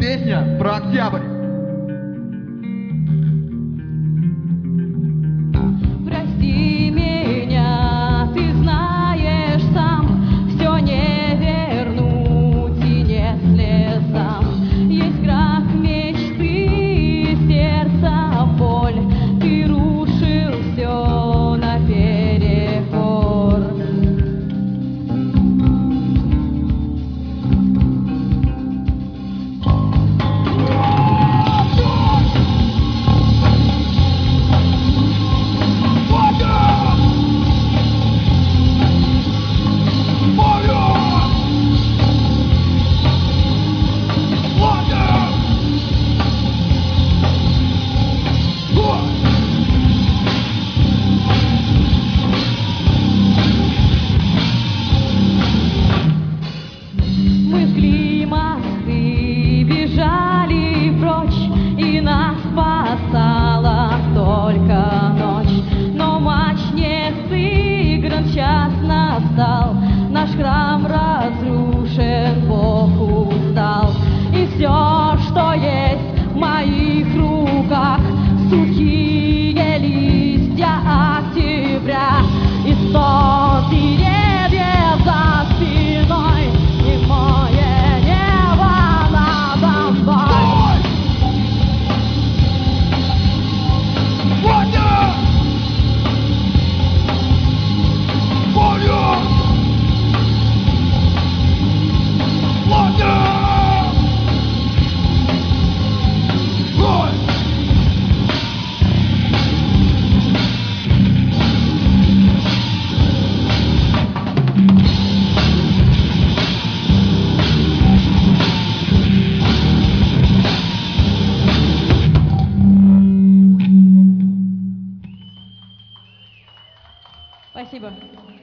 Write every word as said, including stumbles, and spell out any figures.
Песня про октябрь. Прости меня, ты знаешь сам, все не вернуть и не слезам. Есть крах мечты, сердца боль, ты рушил все наперекор. Мы вкли мосты, бежали прочь, и нас спасала только ночь. Но матч не сыгран, час настал, наш храм разрушен, Бог устал. И все, что есть в моих руках, сухие листья октября и стон деревьев за спиной. И мое небо надо мной. Спасибо.